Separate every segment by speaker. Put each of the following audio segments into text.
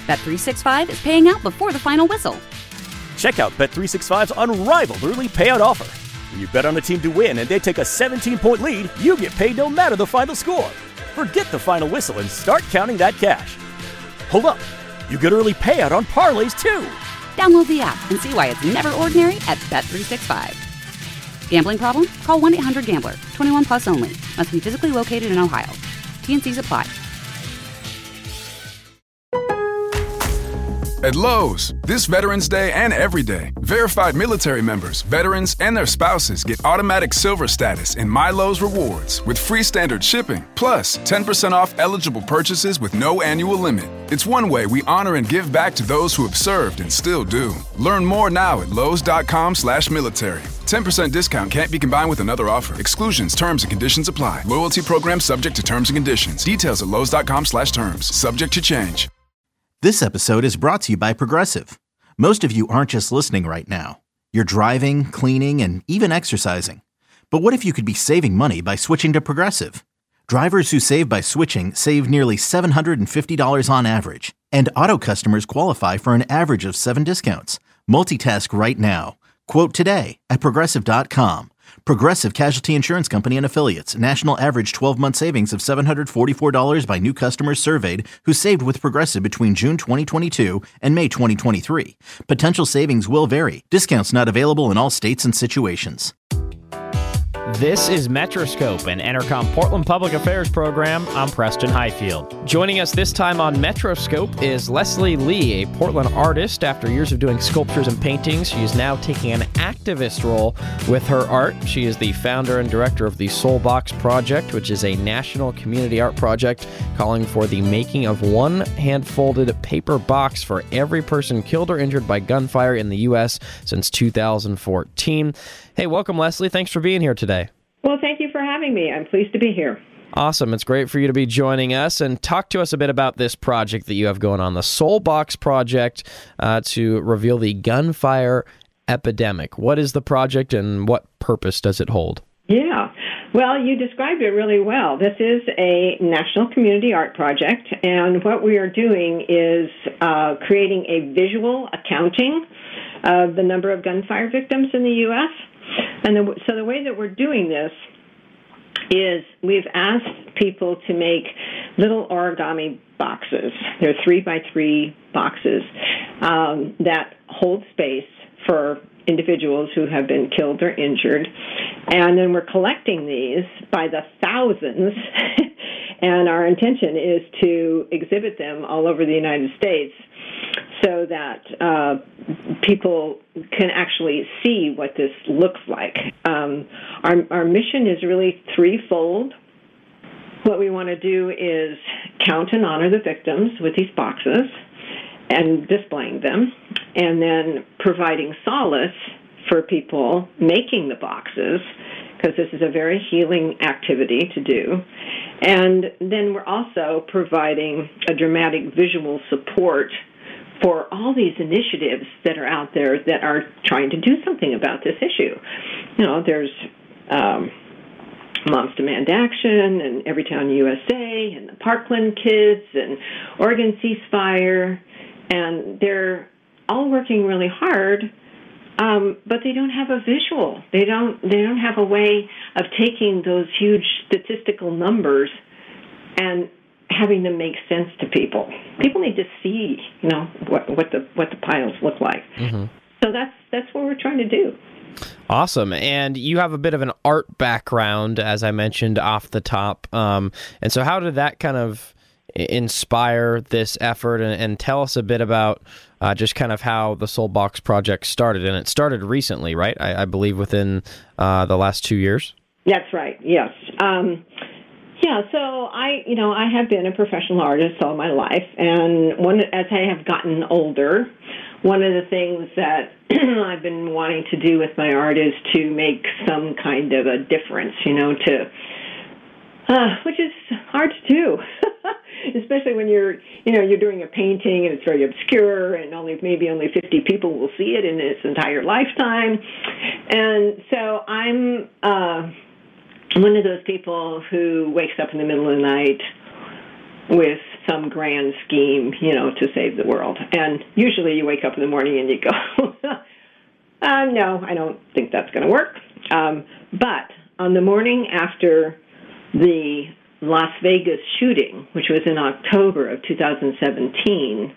Speaker 1: Bet365 is paying out before the final whistle.
Speaker 2: Check out Bet365's unrivaled early payout offer. When you bet on a team to win and they take a 17-point lead, you get paid no matter the final score. Forget the final whistle and start counting that cash. Hold up. You get early payout on parlays, too.
Speaker 1: Download the app and see why it's never ordinary at Bet365. Gambling problem? Call 1-800-GAMBLER. 21 plus only. Must be physically located in Ohio. T&Cs apply.
Speaker 3: At Lowe's, this Veterans Day and every day, verified military members, veterans, and their spouses get automatic silver status in My Lowe's Rewards with free standard shipping, plus 10% off eligible purchases with no annual limit. It's one way we honor and give back to those who have served and still do. Learn more now at lowes.com/military. 10% discount can't be combined with another offer. Exclusions, terms, and conditions apply. Loyalty program subject to terms and conditions. Details at lowes.com/terms. Subject to change.
Speaker 4: This episode is brought to you by Progressive. Most of you aren't just listening right now. You're driving, cleaning, and even exercising. But what if you could be saving money by switching to Progressive? Drivers who save by switching save nearly $750 on average. And auto customers qualify for an average of 7 discounts. Multitask right now. Quote today at Progressive.com. Progressive Casualty Insurance Company and Affiliates. National average 12-month savings of $744 by new customers surveyed who saved with Progressive between June 2022 and May 2023. Potential savings will vary. Discounts not available in all states and situations.
Speaker 5: This is Metroscope, an Entercom Portland Public Affairs program. I'm Preston Highfield. Joining us this time on Metroscope is Leslie Lee, a Portland artist. After years of doing sculptures and paintings, she is now taking an activist role with her art. She is the founder and director of the Soulbox Project, which is a national community art project calling for the making of one hand-folded paper box for every person killed or injured by gunfire in the U.S. since 2014. Hey, welcome, Leslie. Thanks for being here today.
Speaker 6: Well, thank you for having me. I'm pleased to be here.
Speaker 5: Awesome. It's great for you to be joining us and talk to us a bit about this project that you have going on, the Soulbox Project, to reveal the gunfire epidemic. What is the project and what purpose does it hold?
Speaker 6: Yeah. Well, you described it really well. This is a national community art project, and what we are doing is creating a visual accounting of the number of gunfire victims in the U.S., and so the way that we're doing this is we've asked people to make little origami boxes. They're 3x3 boxes that hold space for individuals who have been killed or injured. And then we're collecting these by the thousands, and our intention is to exhibit them all over the United States so that people can actually see what this looks like. Our mission is really threefold. What we want to do is count and honor the victims with these boxes and displaying them, and then providing solace for people making the boxes, because this is a very healing activity to do. And then we're also providing a dramatic visual support for all these initiatives that are out there that are trying to do something about this issue. You know, there's Moms Demand Action and Everytown USA and the Parkland Kids and Oregon Ceasefire, and they're all working really hard, but they don't have a visual. They don't have a way of taking those huge statistical numbers and having them make sense to people. People need to see, you know, what the piles look like. Mm-hmm. So that's what we're trying to do.
Speaker 5: Awesome. And you have a bit of an art background, as I mentioned off the top. And so how did that kind of inspire this effort, and tell us a bit about just kind of how the Soulbox Project started? And it started recently, right? I believe within the last 2 years.
Speaker 6: That's right. Yes. Yeah. So I have been a professional artist all my life, and as I have gotten older, one of the things that I've been wanting to do with my art is to make some kind of a difference, which is hard to do, especially when you're doing a painting and it's very obscure and maybe only 50 people will see it in its entire lifetime. And so I'm one of those people who wakes up in the middle of the night with some grand scheme, to save the world. And usually you wake up in the morning and you go, no, I don't think that's going to work. But on the morning after the Las Vegas shooting, which was in October of 2017,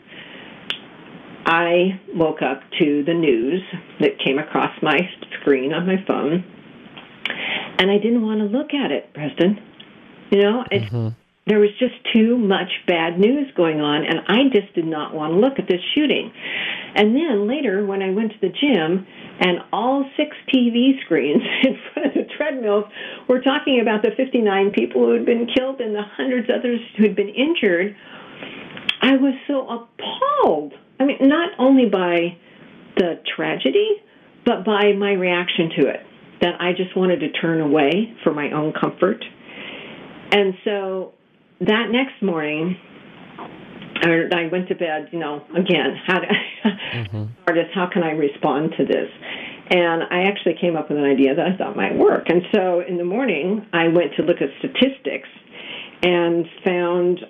Speaker 6: I woke up to the news that came across my screen on my phone, and I didn't want to look at it, Preston. There was just too much bad news going on, and I just did not want to look at this shooting. And then later, when I went to the gym, and all 6 TV screens in front of the treadmills were talking about the 59 people who had been killed and the hundreds of others who had been injured, I was so appalled. I mean, not only by the tragedy, but by my reaction to it, that I just wanted to turn away for my own comfort. And so that next morning, I went to bed, again, how can I respond to this? And I actually came up with an idea that I thought might work. And so in the morning, I went to look at statistics and found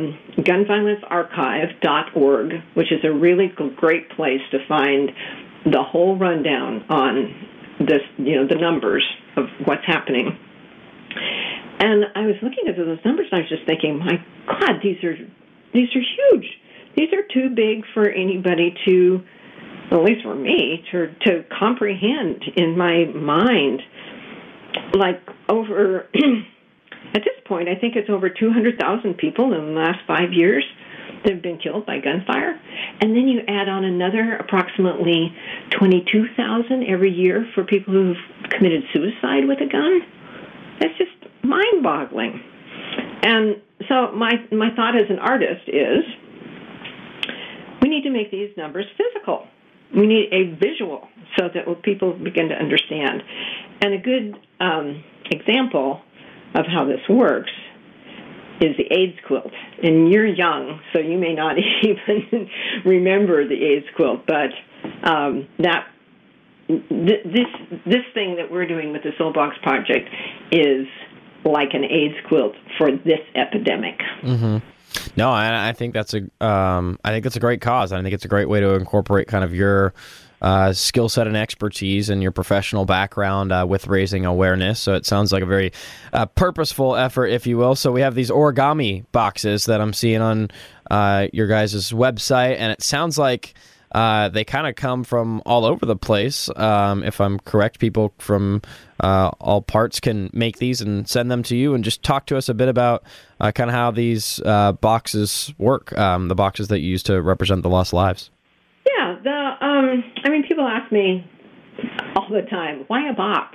Speaker 6: gunviolencearchive.org, which is a really great place to find the whole rundown on this, the numbers of what's happening. And I was looking at those numbers, and I was just thinking, my God, these are huge. These are too big for anybody to, at least for me, to comprehend in my mind. Like over, at this point, I think it's over 200,000 people in the last 5 years that have been killed by gunfire. And then you add on another approximately 22,000 every year for people who've committed suicide with a gun. That's just mind-boggling. And so my thought as an artist is we need to make these numbers physical. We need a visual so that people begin to understand. And a good example of how this works is the AIDS quilt. And you're young, so you may not even remember the AIDS quilt, but this thing that we're doing with the Soul Box Project is like an AIDS quilt for this epidemic.
Speaker 5: Mm-hmm. No, I think that's a great cause. I think it's a great way to incorporate kind of your skill set and expertise and your professional background with raising awareness. So it sounds like a very purposeful effort, if you will. So we have these origami boxes that I'm seeing on your guys' website, and it sounds like they kind of come from all over the place. If I'm correct, people from all parts can make these and send them to you, and just talk to us a bit about kind of how these boxes work, the boxes that you use to represent the lost lives.
Speaker 6: Yeah, people ask me all the time, why a box?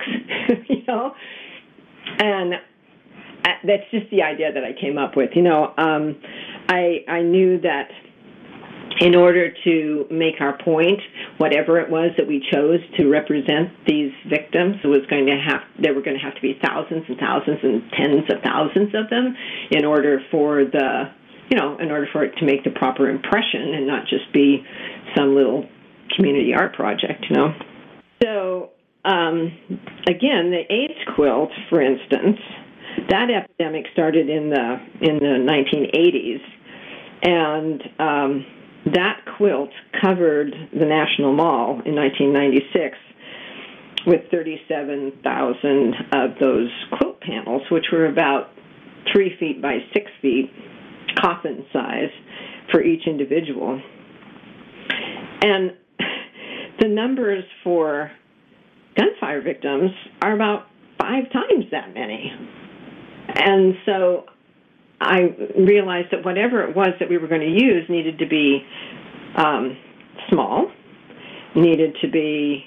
Speaker 6: And that's just the idea that I came up with. I knew that in order to make our point, whatever it was that we chose to represent these victims, there were going to have to be thousands and thousands and tens of thousands of them in order for it to make the proper impression and not just be some little community art project, So, again, the AIDS quilt, for instance, that epidemic started in the 1980s, and that quilt covered the National Mall in 1996 with 37,000 of those quilt panels, which were about 3 feet by 6 feet, coffin size for each individual. And the numbers for gunfire victims are about 5 times that many. And so I realized that whatever it was that we were going to use needed to be small, needed to be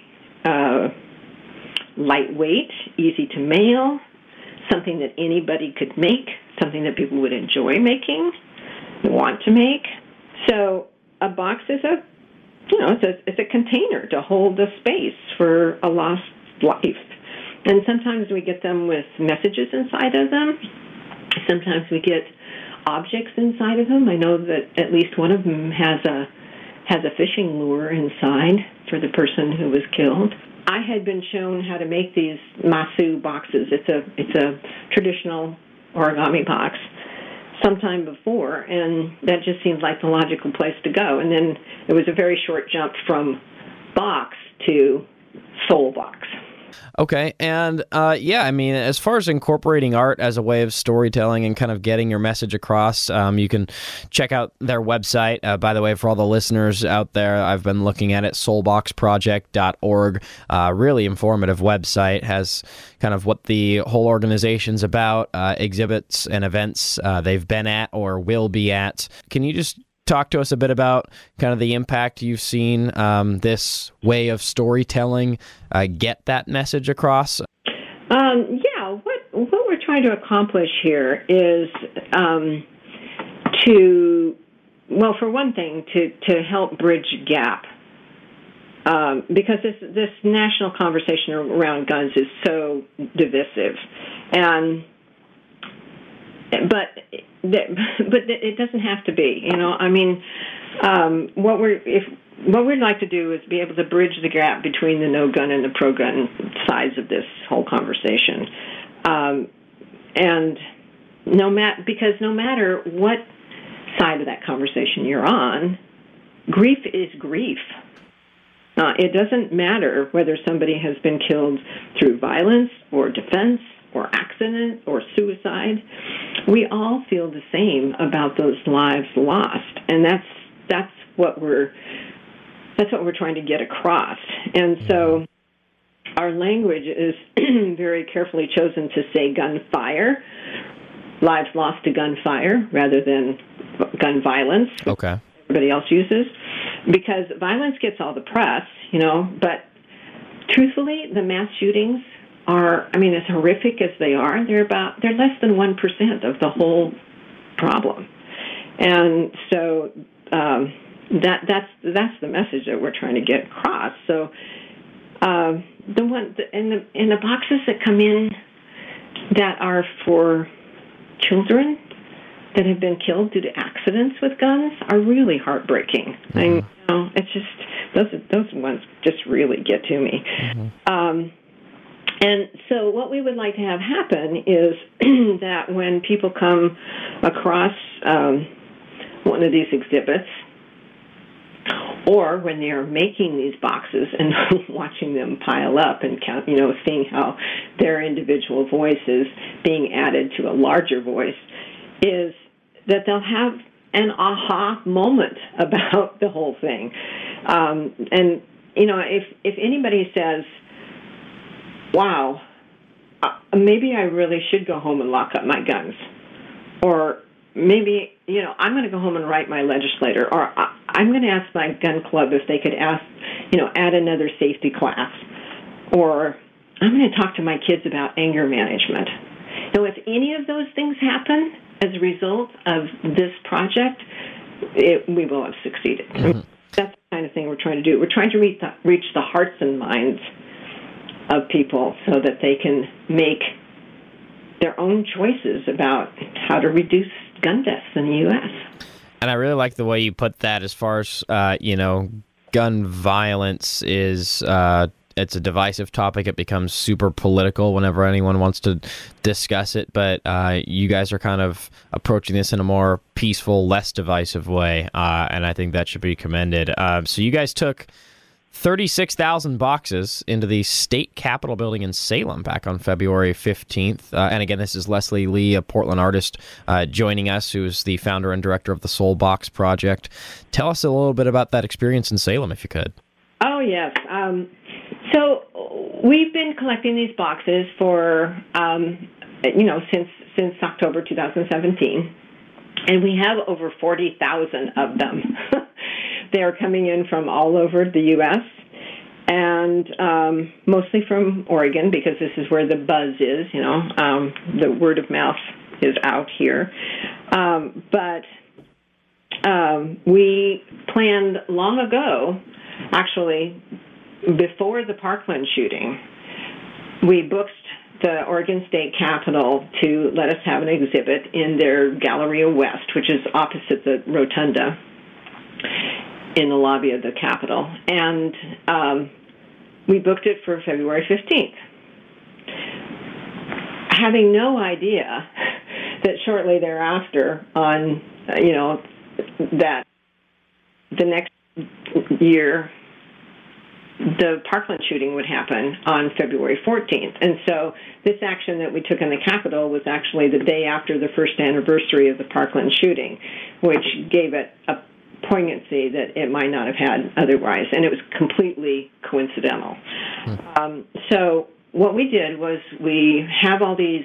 Speaker 6: lightweight, easy to mail, something that anybody could make, something that people would enjoy making, want to make. So a box is it's a container to hold the space for a lost life. And sometimes we get them with messages inside of them. Sometimes we get objects inside of them. I know that at least one of them has a fishing lure inside for the person who was killed. I had been shown how to make these masu boxes. It's a traditional origami box. sometime before, and that just seemed like the logical place to go. And then it was a very short jump from box to soul box.
Speaker 5: Okay, and I mean, as far as incorporating art as a way of storytelling and kind of getting your message across, you can check out their website. By the way, for all the listeners out there, I've been looking at it, soulboxproject.org. Really informative website, has kind of what the whole organization's about, exhibits and events they've been at or will be at. Can you just talk to us a bit about kind of the impact you've seen this way of storytelling get that message across?
Speaker 6: What we're trying to accomplish here is for one thing, to help bridge gap. Because this national conversation around guns is so divisive, but it doesn't have to be. I mean, what we'd like to do is be able to bridge the gap between the no-gun and the pro-gun sides of this whole conversation, and because no matter what side of that conversation you're on, grief is grief. It doesn't matter whether somebody has been killed through violence or defense or accident or suicide. We all feel the same about those lives lost, and that's what we're trying to get across. And so our language is very carefully chosen to say gunfire, lives lost to gunfire, rather than gun violence.
Speaker 5: Okay.
Speaker 6: Everybody else uses, because violence gets all the press, but truthfully, the mass shootings are, as horrific as they are, they're less than 1% of the whole problem. And so that's the message that we're trying to get across. So in the boxes that come in that are for children that have been killed due to accidents with guns are really heartbreaking. Mm-hmm. It's just those ones just really get to me. Mm-hmm. And so what we would like to have happen is that when people come across one of these exhibits, or when they're making these boxes and watching them pile up and count, seeing how their individual voice is being added to a larger voice, is that they'll have an aha moment about the whole thing. And, if anybody says, wow, maybe I really should go home and lock up my guns, or maybe, I'm going to go home and write my legislator, or I'm going to ask my gun club if they could add another safety class, or I'm going to talk to my kids about anger management. So if any of those things happen as a result of this project, we will have succeeded. Mm-hmm. That's the kind of thing we're trying to do. We're trying to reach the hearts and minds of people so that they can make their own choices about how to reduce gun deaths in the U.S.
Speaker 5: And I really like the way you put that as far as, gun violence is, it's a divisive topic. It becomes super political whenever anyone wants to discuss it. But you guys are kind of approaching this in a more peaceful, less divisive way. And I think that should be commended. So you guys took 36,000 boxes into the state capitol building in Salem back on February 15th. And again, this is Leslie Lee, a Portland artist, joining us, who's the founder and director of the Soul Box Project. Tell us a little bit about that experience in Salem, if you could.
Speaker 6: Oh, yes. So we've been collecting these boxes for, since October 2017, and we have over 40,000 of them. They are coming in from all over the U.S. and mostly from Oregon, because this is where the buzz is. The word of mouth is out here. But we planned long ago, actually, before the Parkland shooting, we booked the Oregon State Capitol to let us have an exhibit in their Galleria West, which is opposite the rotunda in the lobby of the Capitol. And we booked it for February 15th, having no idea that shortly thereafter, on that the next year, the Parkland shooting would happen on February 14th. And so this action that we took in the Capitol was actually the day after the first anniversary of the Parkland shooting, which gave it a poignancy that it might not have had otherwise. And it was completely coincidental. So what we did was we have all these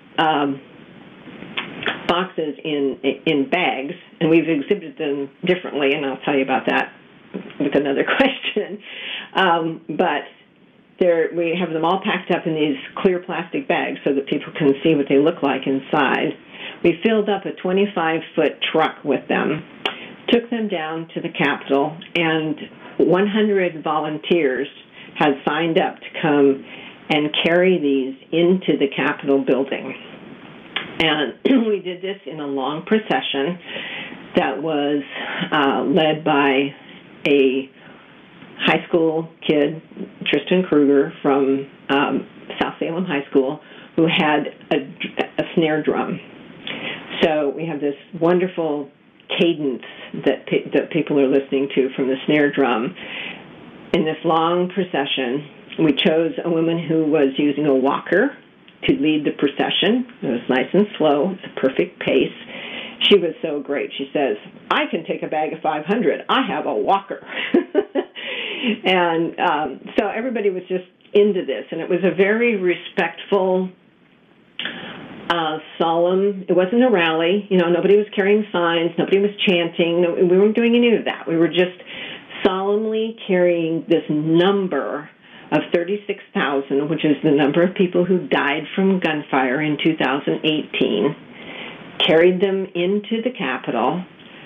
Speaker 6: boxes in bags, and we've exhibited them differently, and I'll tell you about that with another question. But we have them all packed up in these clear plastic bags so that people can see what they look like inside. We filled up a 25-foot truck with them, took them down to the Capitol, and 100 volunteers had signed up to come and carry these into the Capitol building. And we did this in a long procession that was led by a high school kid, Tristan Kruger, from South Salem High School, who had a snare drum. So we have this wonderful cadence that people are listening to from the snare drum. In this long procession, we chose a woman who was using a walker to lead the procession. It was nice and slow. It's a perfect pace. She was so great. She says, "I can take a bag of 500. I have a walker." And so everybody was just into this. And it was a very respectful, solemn. It wasn't a rally. Nobody was carrying signs. Nobody was chanting. We weren't doing any of that. We were just solemnly carrying this number of 36,000, which is the number of people who died from gunfire in 2018, carried them into the Capitol.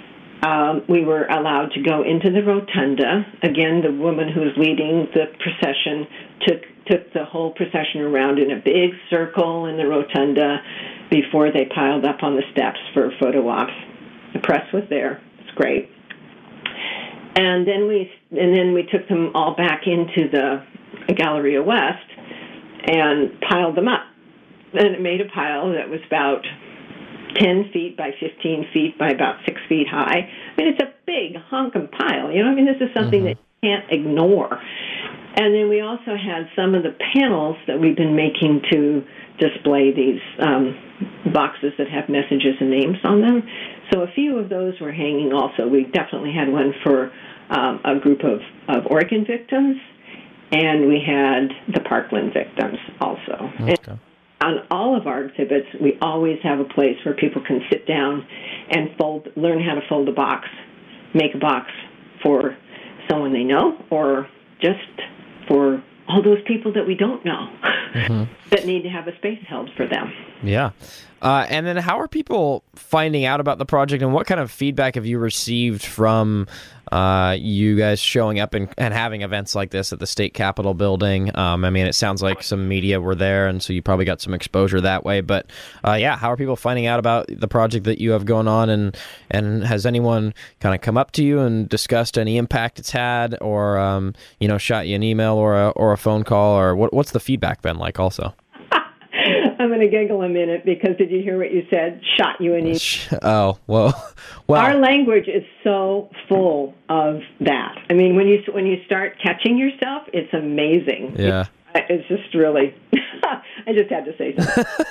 Speaker 6: We were allowed to go into the rotunda. Again, the woman who was leading the procession took the whole procession around in a big circle in the rotunda before they piled up on the steps for photo ops. The press was there. It's great. And then we took them all back into the Galleria West and piled them up. And it made a pile that was about 10 feet by 15 feet by about 6 feet high. I mean, it's a big honking pile. This is something that you can't ignore. And then we also had some of the panels that we've been making to display these boxes that have messages and names on them. So a few of those were hanging also. We definitely had one for a group of Oregon victims, and we had the Parkland victims also. Okay. And on all of our exhibits, we always have a place where people can sit down and learn how to fold a box, make a box for someone they know, or just for all those people that we don't know that need to have a space held for them.
Speaker 5: Yeah. And then how are people finding out about the project, and what kind of feedback have you received from you guys showing up and having events like this at the State Capitol building? It sounds like some media were there, and so you probably got some exposure that way. But how are people finding out about the project that you have going on, and has anyone kind of come up to you and discussed any impact it's had, or shot you an email or a phone call, or what's the feedback been like also?
Speaker 6: I'm going to giggle a minute, because did you hear what you said? Shot you an email.
Speaker 5: Oh, well.
Speaker 6: Our language is so full of that. I mean, when you start catching yourself, it's amazing.
Speaker 5: Yeah.
Speaker 6: It's just really, I just had to say something.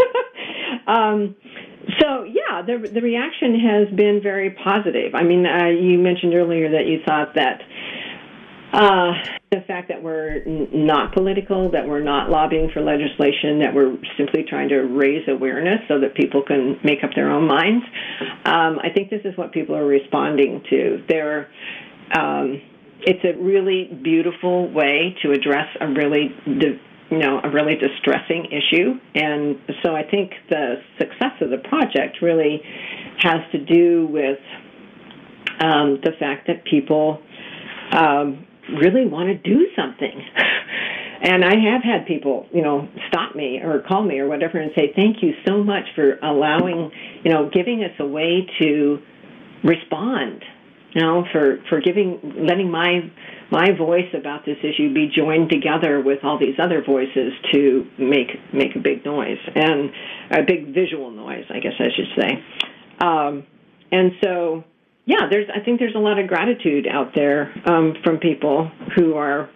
Speaker 6: The reaction has been very positive. I mean, you mentioned earlier that you thought that the fact that we're not political, that we're not lobbying for legislation, that we're simply trying to raise awareness so that people can make up their own minds. I think this is what people are responding to. It's a really beautiful way to address a really distressing issue. And so I think the success of the project really has to do with the fact that people really want to do something. And I have had people, stop me or call me or whatever and say, thank you so much for allowing, giving us a way to respond, for letting my my voice about this issue be joined together with all these other voices to make a big noise, and a big visual noise, I guess I should say. And so, yeah, I think there's a lot of gratitude out there from people who are,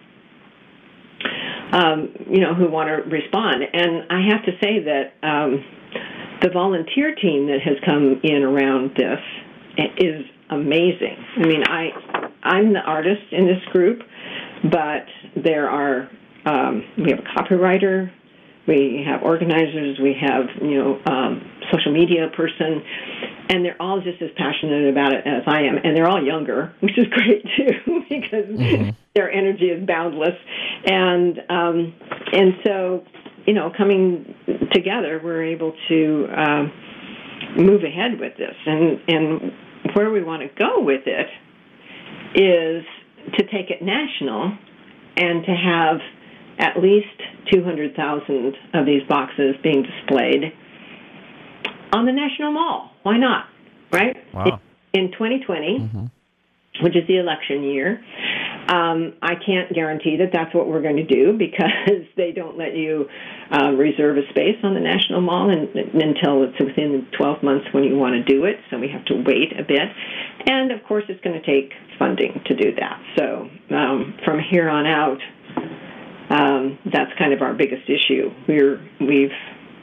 Speaker 6: who want to respond. And I have to say that the volunteer team that has come in around this is amazing. I mean, I'm the artist in this group, but there are we have a copywriter, we have organizers, we have social media person, and they're all just as passionate about it as I am, and they're all younger, which is great too, because their energy is boundless, and so coming together, we're able to move ahead with this, and where we want to go with it is to take it national and to have at least 200,000 of these boxes being displayed on the National Mall. Why not, right?
Speaker 5: Wow.
Speaker 6: In 2020, which is the election year, I can't guarantee that that's what we're going to do, because they don't let you reserve a space on the National Mall until it's within 12 months when you want to do it, so we have to wait a bit. And, of course, it's going to take funding to do that. So from here on out, that's kind of our biggest issue. We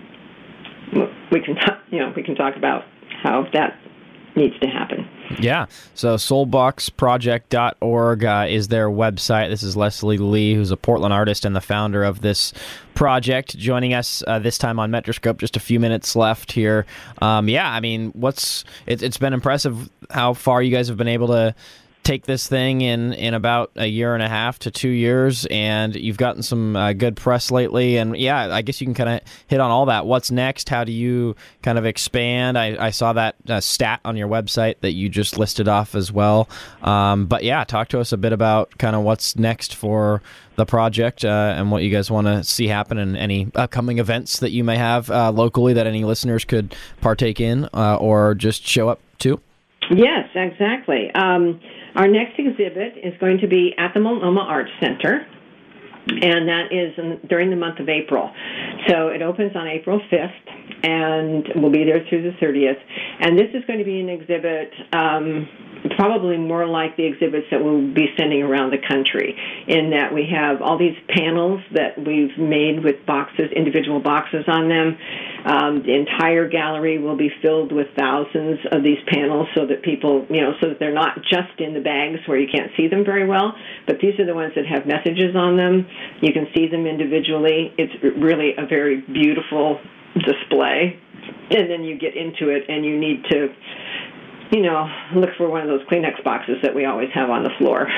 Speaker 6: can talk about how that needs to happen.
Speaker 5: Yeah. So soulboxproject.org is their website. This is Leslie Lee, who's a Portland artist and the founder of this project, joining us this time on Metroscope. Just a few minutes left here. I mean, it's been impressive how far you guys have been able to take this thing in about a year and a half to 2 years, and you've gotten some good press lately. And yeah, I guess you can kind of hit on all that. What's next? How do you kind of expand? I saw that stat on your website that you just listed off as well. But yeah, talk to us a bit about kind of what's next for the project and what you guys want to see happen, and any upcoming events that you may have locally that any listeners could partake in or just show up to.
Speaker 6: Yes, exactly. Our next exhibit is going to be at the Multnomah Arts Center, and that is during the month of April. So it opens on April 5th, and we'll be there through the 30th. And this is going to be an exhibit probably more like the exhibits that we'll be sending around the country, in that we have all these panels that we've made with boxes, individual boxes on them. The entire gallery will be filled with thousands of these panels, so that people, so that they're not just in the bags where you can't see them very well, but these are the ones that have messages on them. You can see them individually. It's really a very beautiful display. And then you get into it, and you need to, look for one of those Kleenex boxes that we always have on the floor.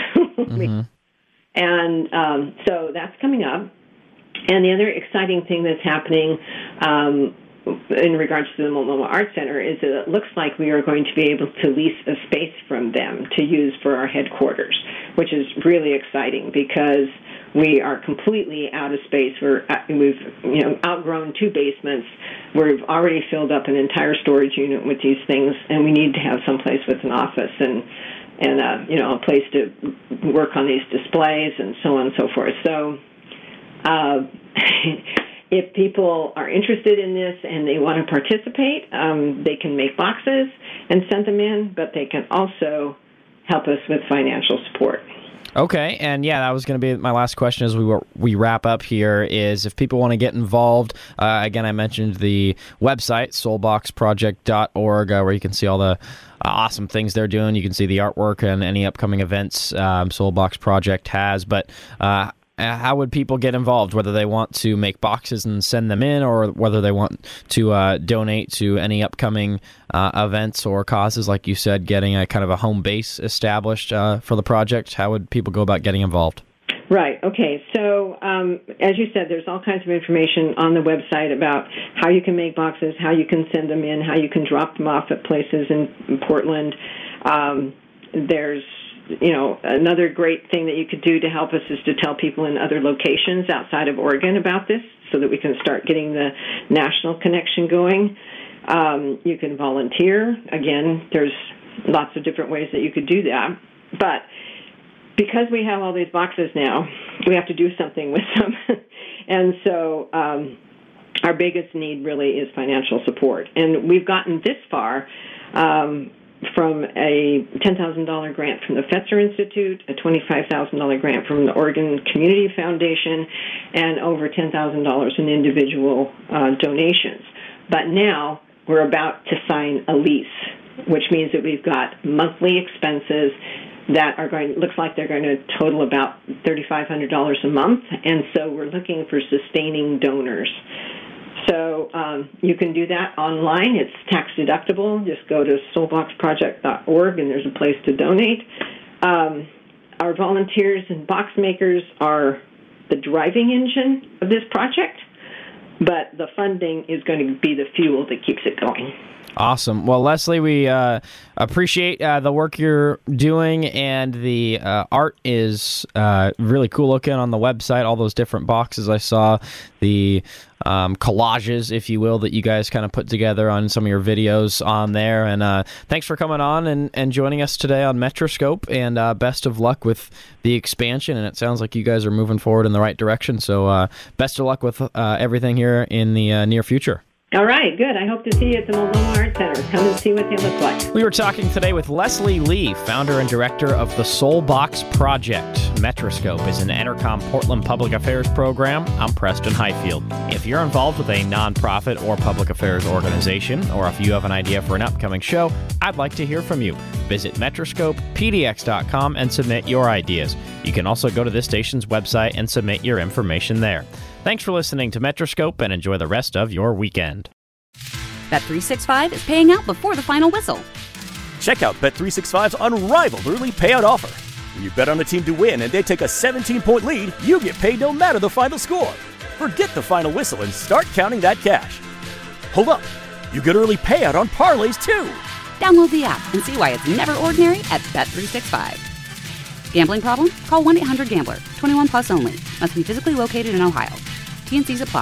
Speaker 6: And so that's coming up. And the other exciting thing that's happening in regards to the Multnomah Arts Center is that it looks like we are going to be able to lease a space from them to use for our headquarters, which is really exciting, because we are completely out of space. We've outgrown 2 basements. We've already filled up an entire storage unit with these things, and we need to have some place with an office and a place to work on these displays and so on and so forth. So if people are interested in this and they want to participate, they can make boxes and send them in, but they can also help us with financial support.
Speaker 5: Okay, and yeah, that was going to be my last question as we wrap up here, is if people want to get involved, again, I mentioned the website, soulboxproject.org, where you can see all the awesome things they're doing. You can see the artwork and any upcoming events Soulbox Project has, but how would people get involved, whether they want to make boxes and send them in, or whether they want to donate to any upcoming events or causes, like you said, getting a kind of a home base established for the project? How would people go about getting involved?
Speaker 6: Right. Okay. So, as you said, there's all kinds of information on the website about how you can make boxes, how you can send them in, how you can drop them off at places in Portland. There's another great thing that you could do to help us is to tell people in other locations outside of Oregon about this, so that we can start getting the national connection going. You can volunteer. Again, there's lots of different ways that you could do that. But because we have all these boxes now, we have to do something with them. And so our biggest need really is financial support. And we've gotten this far from a $10,000 grant from the Fetzer Institute, a $25,000 grant from the Oregon Community Foundation, and over $10,000 in individual donations. But now we're about to sign a lease, which means that we've got monthly expenses that looks like they're going to total about $3,500 a month, and so we're looking for sustaining donors. So you can do that online. It's tax deductible. Just go to soulboxproject.org, and there's a place to donate. Our volunteers and box makers are the driving engine of this project, but the funding is going to be the fuel that keeps it going.
Speaker 5: Awesome. Well, Leslie, we appreciate the work you're doing, and the art is really cool looking on the website, all those different boxes I saw, the collages, if you will, that you guys kind of put together on some of your videos on there. And thanks for coming on and joining us today on Metroscope, and best of luck with the expansion. And it sounds like you guys are moving forward in the right direction. So best of luck with everything here in the near future.
Speaker 6: All right, good. I hope to see you at the Multnomah Art Center. Come and see what they look like.
Speaker 5: We were talking today with Leslie Lee, founder and director of the Soulbox Project. Metroscope is an Entercom Portland public affairs program. I'm Preston Highfield. If you're involved with a nonprofit or public affairs organization, or if you have an idea for an upcoming show, I'd like to hear from you. Visit metroscopepdx.com and submit your ideas. You can also go to this station's website and submit your information there. Thanks for listening to Metroscope, and enjoy the rest of your weekend.
Speaker 1: Bet365 is paying out before the final whistle.
Speaker 2: Check out Bet365's unrivaled early payout offer. When you bet on a team to win and they take a 17-point lead, you get paid no matter the final score. Forget the final whistle and start counting that cash. Hold up. You get early payout on parlays, too.
Speaker 1: Download the app and see why it's never ordinary at Bet365. Gambling problem? Call 1-800-GAMBLER. 21 plus only. Must be physically located in Ohio. T&Cs apply.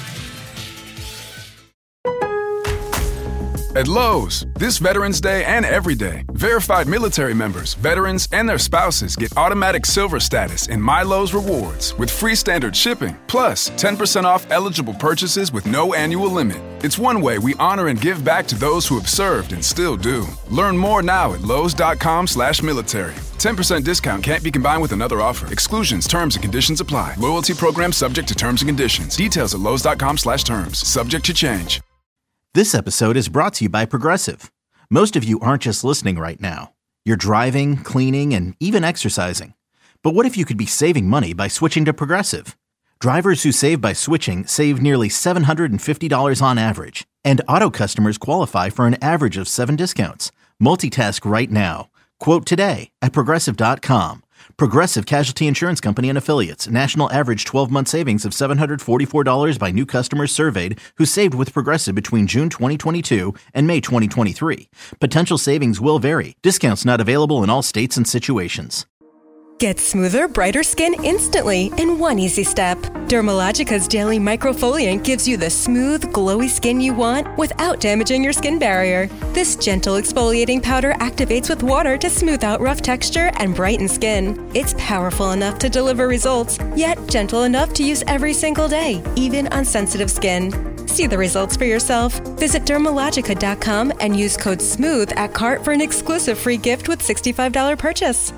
Speaker 3: At Lowe's, this Veterans Day and every day, verified military members, veterans, and their spouses get automatic silver status in My Lowe's Rewards with free standard shipping, plus 10% off eligible purchases with no annual limit. It's one way we honor and give back to those who have served and still do. Learn more now at lowes.com/military. 10% discount can't be combined with another offer. Exclusions, terms, and conditions apply. Loyalty program subject to terms and conditions. Details at lowes.com/terms. Subject to change.
Speaker 4: This episode is brought to you by Progressive. Most of you aren't just listening right now. You're driving, cleaning, and even exercising. But what if you could be saving money by switching to Progressive? Drivers who save by switching save nearly $750 on average. And auto customers qualify for an average of 7 discounts. Multitask right now. Quote today at Progressive.com. Progressive Casualty Insurance Company and Affiliates. National average 12-month savings of $744 by new customers surveyed who saved with Progressive between June 2022 and May 2023. Potential savings will vary. Discounts not available in all states and situations.
Speaker 7: Get smoother, brighter skin instantly in one easy step. Dermalogica's Daily Microfoliant gives you the smooth, glowy skin you want without damaging your skin barrier. This gentle exfoliating powder activates with water to smooth out rough texture and brighten skin. It's powerful enough to deliver results, yet gentle enough to use every single day, even on sensitive skin. See the results for yourself. Visit Dermalogica.com and use code SMOOTH at cart for an exclusive free gift with $65 purchase.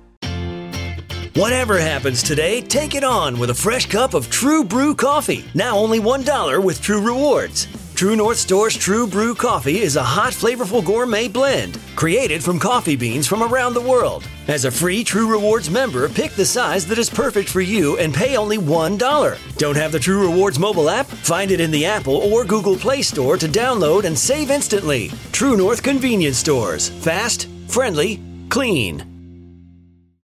Speaker 8: Whatever happens today, take it on with a fresh cup of True Brew coffee. Now only $1 with True Rewards. True North Store's True Brew coffee is a hot, flavorful gourmet blend created from coffee beans from around the world. As a free True Rewards member, pick the size that is perfect for you and pay only $1. Don't have the True Rewards mobile app? Find it in the Apple or Google Play Store to download and save instantly. True North Convenience Stores. Fast, friendly, clean.